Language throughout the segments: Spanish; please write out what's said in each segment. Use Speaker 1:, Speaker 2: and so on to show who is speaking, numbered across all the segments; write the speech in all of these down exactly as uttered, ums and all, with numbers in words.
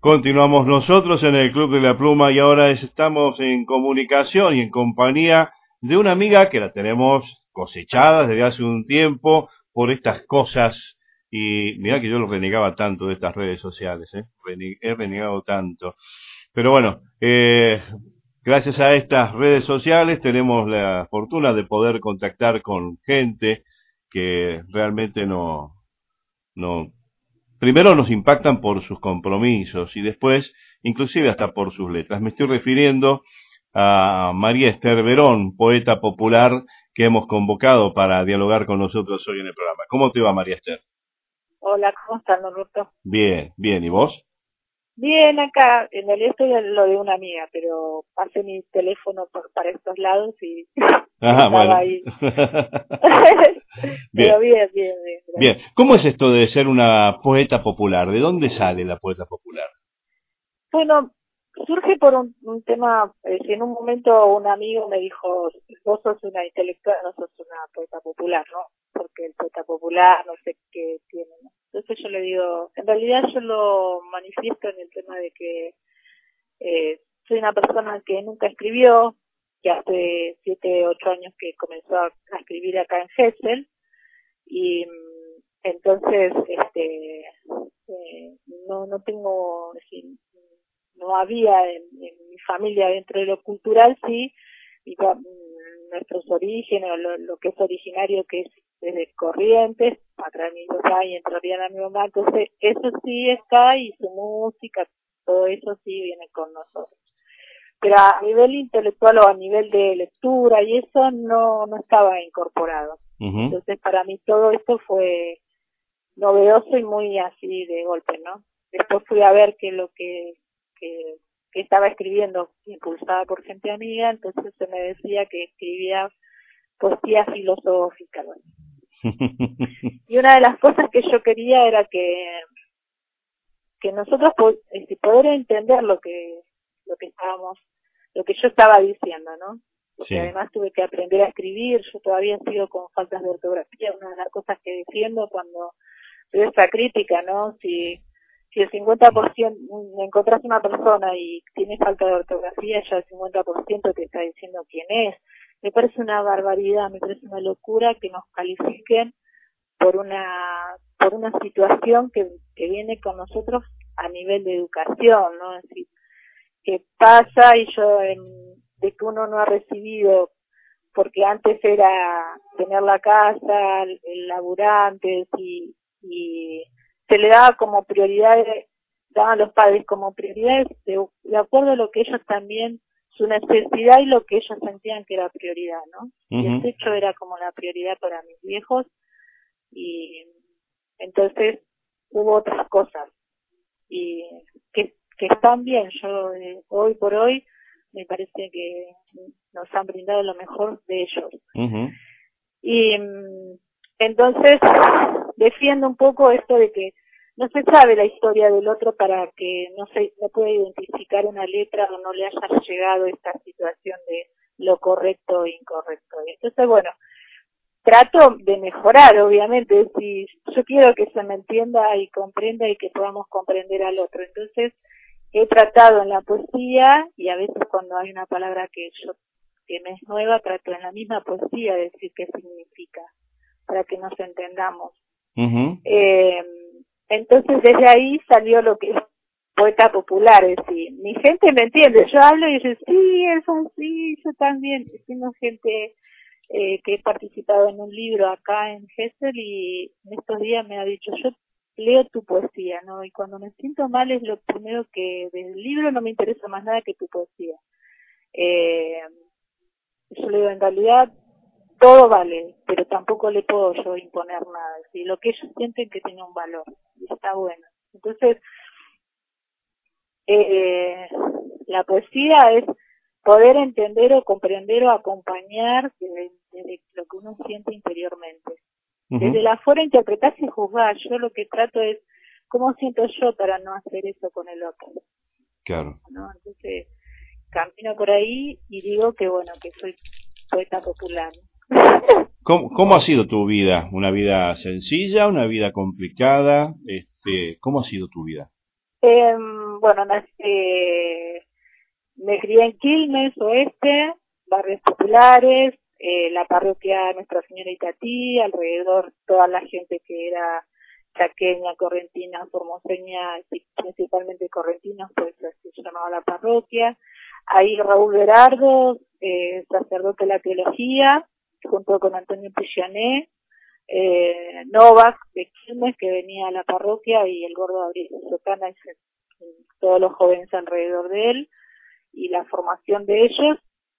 Speaker 1: Continuamos nosotros en el Club de la Pluma y ahora estamos en comunicación y en compañía de una amiga que la tenemos cosechada desde hace un tiempo por estas cosas. Y mirá que yo lo renegaba tanto de estas redes sociales, ¿eh? He renegado tanto. Pero bueno, eh, gracias a estas redes sociales tenemos la fortuna de poder contactar con gente que realmente no, no, primero nos impactan por sus compromisos y después inclusive hasta por sus letras. Me estoy refiriendo a María Esther Verón, poeta popular que hemos convocado para dialogar con nosotros hoy en el programa. ¿Cómo te va, María Esther?
Speaker 2: Hola, ¿cómo estás, don Roberto?
Speaker 1: Bien, bien, ¿y vos?
Speaker 2: Bien, acá, en realidad estoy en lo de una amiga, pero pasé mi teléfono por, para estos lados y
Speaker 1: Ajá,
Speaker 2: estaba
Speaker 1: bueno.
Speaker 2: ahí.
Speaker 1: Bien,
Speaker 2: Pero bien, bien, bien.
Speaker 1: bien. ¿Cómo es esto de ser una poeta popular? ¿De dónde sale la poeta popular?
Speaker 2: Bueno, surge por un, un tema, eh, si en un momento un amigo me dijo, vos sos una intelectual, no sos una poeta popular, ¿no? Porque el poeta popular no sé qué tiene, ¿no? Entonces yo le digo, en realidad yo lo manifiesto en el tema de que eh, soy una persona que nunca escribió, que hace siete, ocho años que comenzó a, a escribir acá en Gesell, y mm, entonces este eh, no no tengo, sí, no había en, en mi familia dentro de lo cultural, sí, y, mm, nuestros orígenes, lo, lo que es originario, que es desde Corrientes, atrás de mi papá y entrarían a mi mamá, entonces eso sí está, y su música, todo eso sí viene con nosotros. Pero a nivel intelectual o a nivel de lectura y eso no no estaba incorporado. Uh-huh. Entonces para mí todo esto fue novedoso y muy así de golpe, ¿no? Después fui a ver que lo que, que, que estaba escribiendo, impulsada por gente amiga, entonces se me decía que escribía poesía filosófica, ¿no? Y una de las cosas que yo quería era que que nosotros este, poder entender lo que lo que estábamos, lo que yo estaba diciendo, ¿no? Porque sí, además tuve que aprender a escribir, yo todavía sigo con faltas de ortografía, una de las cosas que defiendo cuando veo esta crítica, ¿no? Si si el cincuenta por ciento, encontrás una persona y tiene falta de ortografía, ya el cincuenta por ciento te está diciendo quién es. Me parece una barbaridad, me parece una locura que nos califiquen por una por una situación que, que viene con nosotros a nivel de educación, ¿no? Es decir, que pasa y yo en, de que uno no ha recibido, porque antes era tener la casa, el, el laburante, y, y se le daba como prioridades, daban los padres como prioridades de, de acuerdo a lo que ellos también, su necesidad y lo que ellos sentían que era prioridad, ¿no? Uh-huh. Y el techo era como la prioridad para mis viejos, y entonces hubo otras cosas y que, que están bien. Yo eh, hoy por hoy me parece que nos han brindado lo mejor de ellos. Uh-huh. Y mm, entonces defiendo un poco esto de que no se sabe la historia del otro para que no se no pueda identificar una letra o no le haya llegado esta situación de lo correcto e incorrecto. Entonces, bueno, trato de mejorar, obviamente, si yo quiero que se me entienda y comprenda y que podamos comprender al otro. Entonces, he tratado en la poesía, y a veces cuando hay una palabra que yo que me es nueva, trato en la misma poesía de decir qué significa, para que nos entendamos. Uh-huh. Eh, entonces, desde ahí salió lo que es poeta popular, es decir, mi gente me entiende, yo hablo y dice, sí, eso sí, yo también, tengo gente Eh, que he participado en un libro acá en Gesell y en estos días me ha dicho, yo leo tu poesía, ¿no? Y cuando me siento mal es lo primero que del libro no me interesa más nada que tu poesía. Eh, yo le digo, en realidad todo vale, pero tampoco le puedo yo imponer nada. ¿Sí? Lo que ellos sienten que tiene un valor y está bueno. Entonces, eh, la poesía es poder entender o comprender o acompañar desde, desde lo que uno siente interiormente. Uh-huh. Desde la afuera interpretar y juzgar. Yo lo que trato es cómo siento yo para no hacer eso con el otro.
Speaker 1: Claro.
Speaker 2: ¿No? Entonces, camino por ahí y digo que, bueno, que soy poeta popular.
Speaker 1: ¿Cómo, ¿Cómo ha sido tu vida? ¿Una vida sencilla? ¿Una vida complicada? Este, ¿Cómo ha sido tu vida?
Speaker 2: Eh, bueno, nací, eh, me crié en Quilmes, Oeste, barrios populares, eh, la parroquia Nuestra Señora Itatí, alrededor toda la gente que era chaqueña, correntina, formoseña, principalmente correntina, pues así se llamaba la parroquia. Ahí Raúl Berardo, eh, sacerdote de la teología, junto con Antonio Pillané, eh, Novak de Quilmes, que venía a la parroquia, y el gordo Gabriel Sotana, y todos los jóvenes alrededor de él, y la formación de ellos.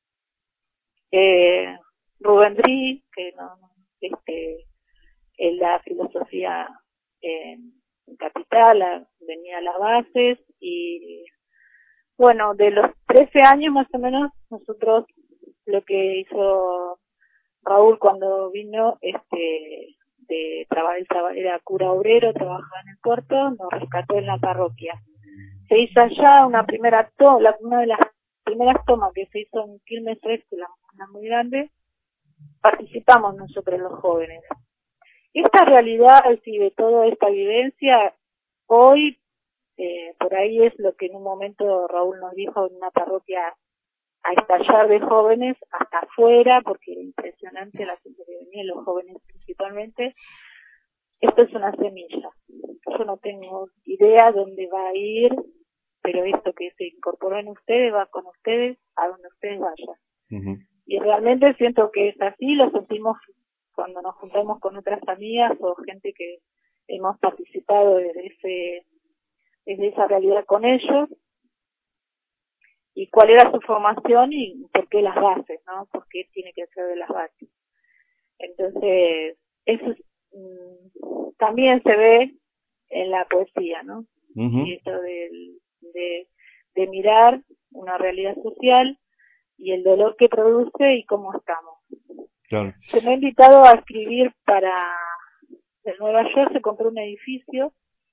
Speaker 2: Eh, Rubén Drí, que no, este, en la filosofía en, en Capital, a, venía a las bases, y bueno, de los trece años más o menos, nosotros lo que hizo Raúl cuando vino, este, de trabajar, era cura obrero, trabajaba en el puerto, nos rescató en la parroquia. Se hizo allá una primera toma, una de las primeras tomas que se hizo en Quilmes Oeste, la una muy grande, participamos nosotros los jóvenes. Esta realidad, y de toda esta vivencia, hoy, eh, por ahí es lo que en un momento Raúl nos dijo en una parroquia, a estallar de jóvenes hasta afuera, porque era impresionante la gente que venía, los jóvenes principalmente. Esto es una semilla. Yo no tengo idea dónde va a ir, pero esto que se incorporó en ustedes va con ustedes a donde ustedes vayan. Uh-huh. Y realmente siento que es así, lo sentimos cuando nos juntamos con otras amigas o gente que hemos participado desde ese, desde esa realidad con ellos, y cuál era su formación y por qué las bases, ¿no? Por qué tiene que ser de las bases. Entonces, eso es, mmm, también se ve en la poesía, ¿no? Uh-huh. Y esto de, de, de mirar una realidad social y el dolor que produce y cómo estamos.
Speaker 1: Claro.
Speaker 2: Se me ha invitado a escribir para, en Nueva York se compró un edificio,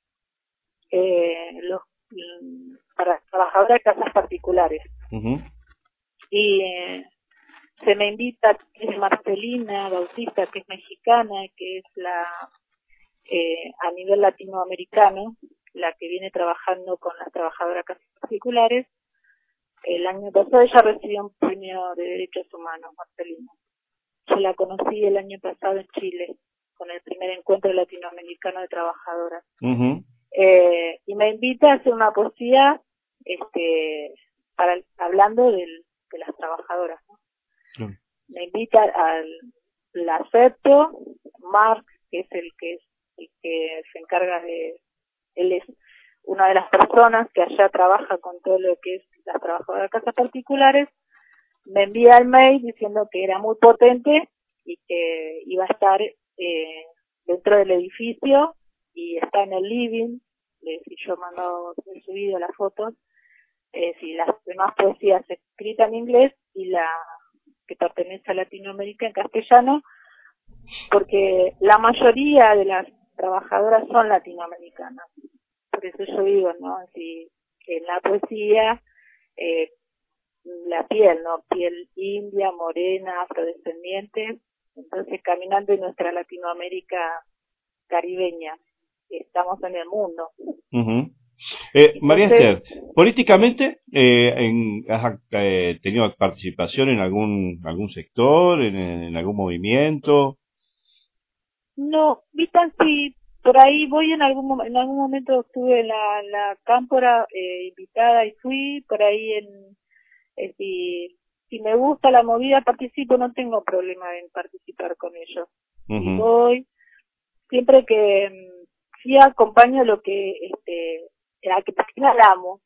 Speaker 2: eh, los para trabajadoras de casas particulares. Uh-huh. Y eh, se me invita, es Marcelina Bautista, que es mexicana, que es la, eh, a nivel latinoamericano, la que viene trabajando con las trabajadoras de casas particulares. El año pasado ella recibió un premio de derechos humanos, Marcelina. Yo la conocí el año pasado en Chile, con el primer encuentro latinoamericano de trabajadoras. Uh-huh. Eh, y me invita a hacer una poesía este para hablando del, de las trabajadoras, ¿no? Sí. Me invita al la acepto, Mark, que es el que es el que se encarga de, él es una de las personas que allá trabaja con todo lo que es las trabajadoras de casas particulares, me envía el mail diciendo que era muy potente y que iba a estar eh, dentro del edificio y está en el living. Eh, si yo mando he subido las fotos, eh, si las demás poesías escritas en inglés y la que pertenece a Latinoamérica en castellano, porque la mayoría de las trabajadoras son latinoamericanas. Por eso yo digo, ¿no? Si en la poesía, eh, la piel, ¿no? Piel india, morena, afrodescendiente, entonces caminando en nuestra Latinoamérica caribeña. Estamos en el mundo.
Speaker 1: Uh-huh. eh, María Esther, políticamente eh, en, ¿has eh, tenido participación en algún algún sector, en, en algún movimiento?
Speaker 2: No, Vitan, sí, por ahí voy en algún en algún momento estuve en la, la cámpora eh, invitada y fui, por ahí en, eh, si, si me gusta la movida participo, no tengo problema en participar con ellos. Uh-huh. Y voy, siempre que sí acompaño lo que este a que también la amo.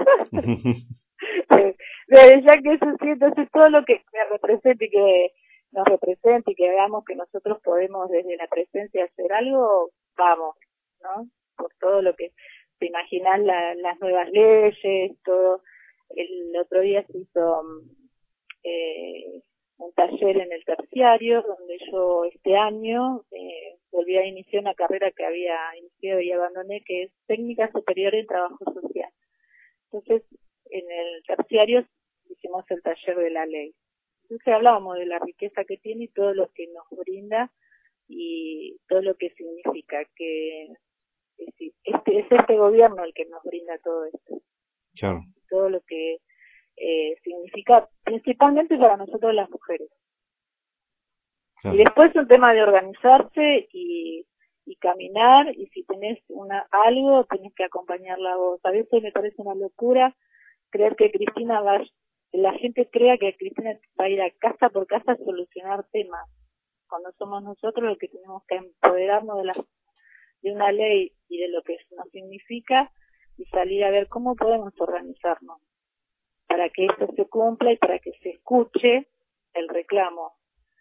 Speaker 2: Desde ya que eso sí, entonces todo lo que me represente y que nos represente y que veamos que nosotros podemos desde la presencia hacer algo, vamos, ¿no? Por todo lo que te imaginas, la, las nuevas leyes, todo. El otro día se hizo eh, un taller en el terciario, donde yo este año eh, volví a iniciar una carrera que había iniciado y abandoné, que es Técnica Superior en Trabajo Social. Entonces, en el terciario hicimos el taller de la ley. Entonces hablábamos de la riqueza que tiene y todo lo que nos brinda y todo lo que significa, que es, este, es este gobierno el que nos brinda todo esto.
Speaker 1: Claro.
Speaker 2: Todo lo que eh, significa, principalmente para nosotros las mujeres. Claro. Y después un tema de organizarse y, y caminar, y si tenés una algo, tenés que acompañarla vos. A veces me parece una locura creer que Cristina va, la gente crea que Cristina va a ir a casa por casa a solucionar temas, cuando somos nosotros los que tenemos que empoderarnos de, la, de una ley y de lo que nos significa, y salir a ver cómo podemos organizarnos para que esto se cumpla y para que se escuche el reclamo.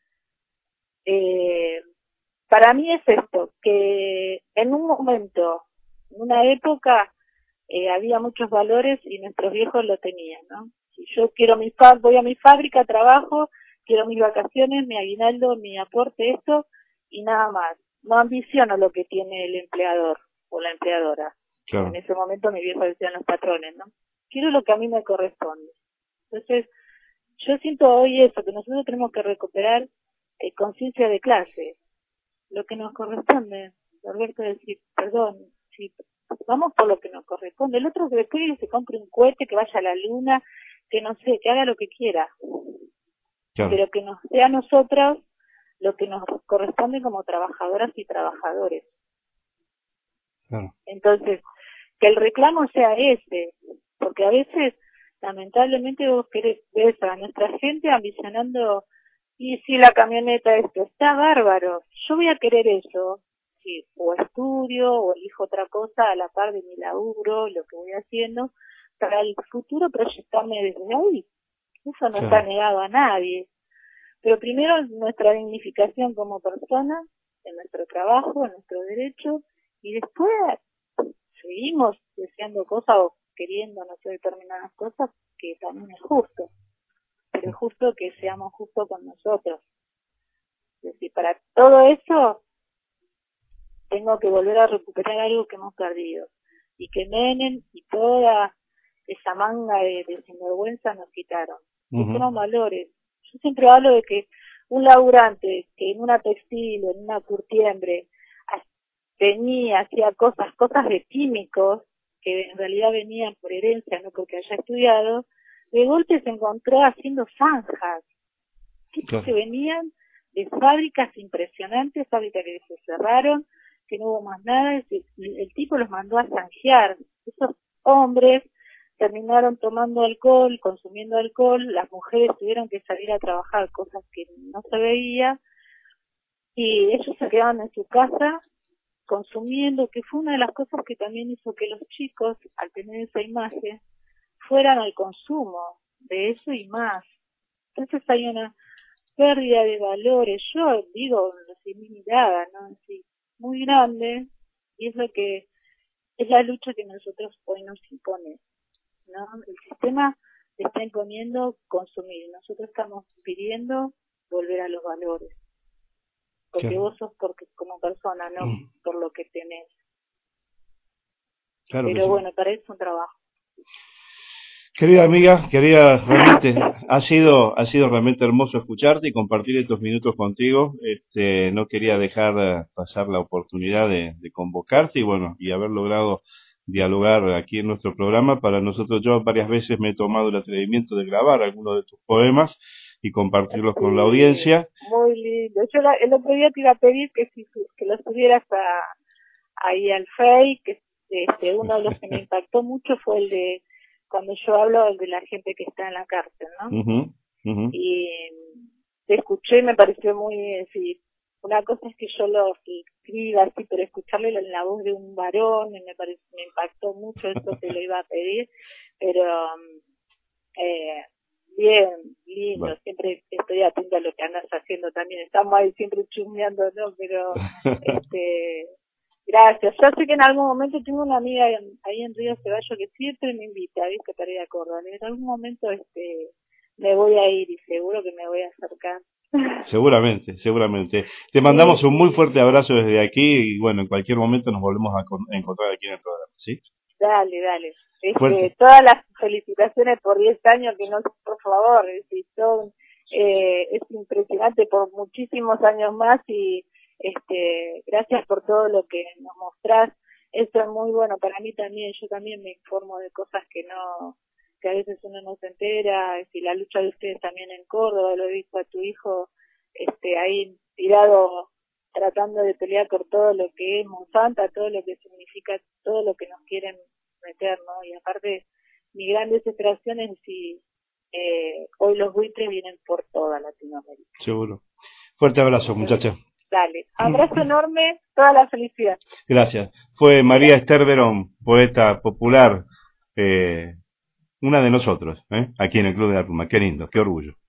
Speaker 2: Eh, para mí es esto, que en un momento, en una época, eh, había muchos valores y nuestros viejos lo tenían, ¿no? Si yo quiero mi fa voy a mi fábrica, trabajo, quiero mis vacaciones, mi aguinaldo, mi aporte, esto, y nada más. No ambiciono lo que tiene el empleador o la empleadora. Claro. En ese momento mi viejo decían los patrones, ¿no? Quiero lo que a mí me corresponde. Entonces, yo siento hoy eso, que nosotros tenemos que recuperar eh, conciencia de clase, lo que nos corresponde. Alberto decir, perdón, si vamos por lo que nos corresponde. El otro que después se compre un cohete, que vaya a la luna, que no sé, que haga lo que quiera. Claro. Pero que nos sea a nosotros lo que nos corresponde como trabajadoras y trabajadores. Claro. Entonces, que el reclamo sea ese, porque a veces, lamentablemente, vos querés, ves a nuestra gente ambicionando, y si la camioneta esto está bárbaro, yo voy a querer eso, sí, o estudio, o elijo otra cosa a la par de mi laburo, lo que voy haciendo, para el futuro proyectarme desde ahí. Eso no claro. está negado a nadie. Pero primero nuestra dignificación como persona, en nuestro trabajo, en nuestro derecho, y después seguimos deseando cosas o queriendo, no sé, determinadas cosas, que también es justo. Pero es justo que seamos justos con nosotros. Es decir, para todo eso, tengo que volver a recuperar algo que hemos perdido. Y que Menem y toda esa manga de, de sinvergüenza nos quitaron. Uh-huh. Que son valores. Yo siempre hablo de que un laburante que en una textil o en una curtiembre venía, hacía cosas, cosas de químicos, que en realidad venían por herencia, no porque haya estudiado, de golpe se encontró haciendo zanjas. Claro. Que venían de fábricas impresionantes, fábricas que se cerraron, que no hubo más nada, el, el tipo los mandó a zanjear. Esos hombres terminaron tomando alcohol, consumiendo alcohol, las mujeres tuvieron que salir a trabajar, cosas que no se veía, y ellos se quedaban en su casa consumiendo, que fue una de las cosas que también hizo que los chicos, al tener esa imagen, fueran al consumo de eso y más. Entonces hay una pérdida de valores, yo digo, sin mi mirada, ¿no? Así, muy grande, y es lo que es la lucha que nosotros hoy nos impone, ¿no? El sistema está imponiendo consumir, nosotros estamos pidiendo volver a los valores, porque claro. vos sos porque como persona, no mm. por lo que tenés. Claro. Pero sí. Bueno, para eso es un trabajo.
Speaker 1: Querida amiga, querida, realmente ha sido ha sido realmente hermoso escucharte y compartir estos minutos contigo. Este, no quería dejar pasar la oportunidad de, de convocarte y bueno, y haber logrado dialogar aquí en nuestro programa. Para nosotros, yo varias veces me he tomado el atrevimiento de grabar algunos de tus poemas y compartirlos sí, con la audiencia.
Speaker 2: Muy lindo. Yo la, el otro día te iba a pedir que si que los subieras a, ahí al Face, que este, uno de los que me impactó mucho fue el de cuando yo hablo de la gente que está en la cárcel, ¿no? Uh-huh, uh-huh. Y te escuché y me pareció muy, sí, una cosa es que yo lo escriba así, pero escucharlo en la voz de un varón me, pareció, me impactó mucho, eso te lo iba a pedir, pero eh, bien, lindo, bueno. Siempre estoy atenta a lo que andas haciendo también, estamos ahí siempre chusmeando, ¿no? Pero, este... Gracias. Yo sé que en algún momento tengo una amiga ahí en Río Ceballos que siempre me invita, ¿viste? Para ir a Córdoba. En algún momento este me voy a ir y seguro que me voy a acercar.
Speaker 1: Seguramente, seguramente. Te mandamos sí, un muy fuerte abrazo desde aquí y bueno, en cualquier momento nos volvemos a, con- a encontrar aquí en el programa, ¿sí?
Speaker 2: Dale, dale. Este, todas las felicitaciones por diez años, que no, por favor, es, son, eh, es impresionante por muchísimos años más y este, gracias por todo lo que nos mostrás eso es muy bueno para mí también. Yo también me informo de cosas que no, que a veces uno no se entera. Si la lucha de ustedes también en Córdoba, lo he visto a tu hijo, este, ahí tirado, tratando de pelear por todo lo que es Monsanto, todo lo que significa, todo lo que nos quieren meter, ¿no? Y aparte, mi gran desesperación es si eh, hoy los buitres vienen por toda Latinoamérica.
Speaker 1: Seguro. Fuerte abrazo, muchacha.
Speaker 2: Dale, abrazo enorme, toda la felicidad.
Speaker 1: Gracias. Fue María Esther Verón, poeta popular, eh, una de nosotros, ¿eh? Aquí en el Club de la Pluma. Qué lindo, qué orgullo.